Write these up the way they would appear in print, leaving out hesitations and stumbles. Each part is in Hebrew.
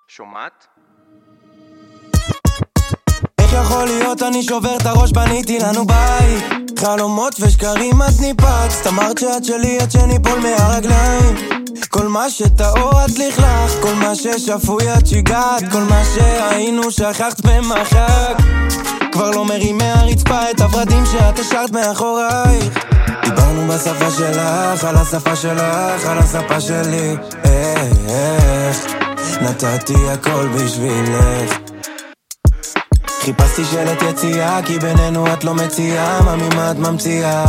שומעת? איך יכול להיות אני שובר את הראש, בניתי לנו בית, חלומות ושקרים את ניפצת, אמרת שאת שלי עד שניפול מהרגליים, כל מה שטעו את לכלך, כל מה ששפוי את שיגעת, כל מה שהיינו שכחת במחק, כבר לא מרים מהרצפה את הורדים שאת השארת מאחורייך, דיברנו בשפה שלך, על השפה שלך, על השפה שלי, איך נתתי הכל בשבילך, חיפשתי שלט יציאה, כי בינינו את לא מציעה, מה ממה את ממציאה,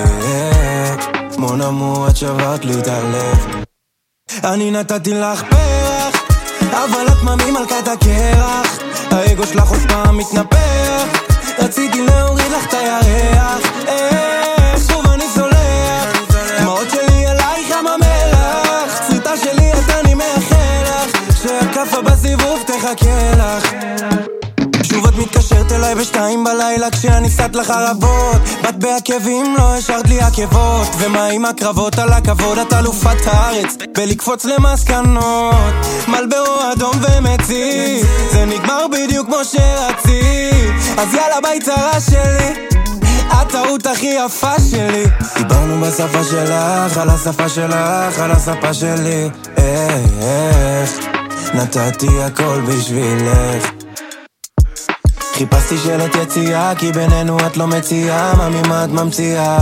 מון אמור את שברת לי את הלב, אני נתתי לך פרח, אבל את ממי מלכת הקרח, האגו שלך עוד פעם מתנפח, רציתי להוריד לך את הירח, שוב אני סולח, דמעות שלי עלייך ים המלח, סריטה שלי את אני מאחל לך, שהקפה בסיבוב תחכה לך, שוב את מתקשרת אליי בשתיים בלילה כשאני סת לך רבות, בת בעקבים לא השארת לי עקבות, ומה עם הקרבות על הכבוד, את אלופת הארץ בלקפוץ למסקנות, מלברו אדום ומציא, זה נגמר בדיוק כמו שרצית, אז יאללה ביי צרה שלי, הטעות הכי יפה שלי, דיברנו בשפה שלך, על השפה שלך, על השפה שלי, איך נתתי הכל בשבילך, חיפשתי שלט יציאה, כי בינינו את לא מציעה, מה ממה את ממציאה,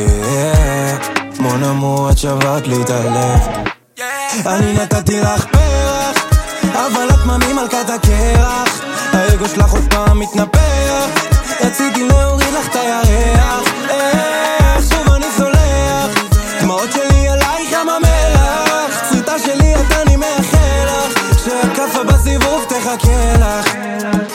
מון אמור את שברת לי את הלב, אני נתתי לך פרח, אבל את ממי מלכת הקרח, האגו שלך עוד פעם מתנפח, רציתי להוריד לך את הירח, שוב אני סולח, דמעות שלי עלייך ים המלח, סריטה שלי את אני מאחל לך, שהקפה בסיבוב תחכה לך,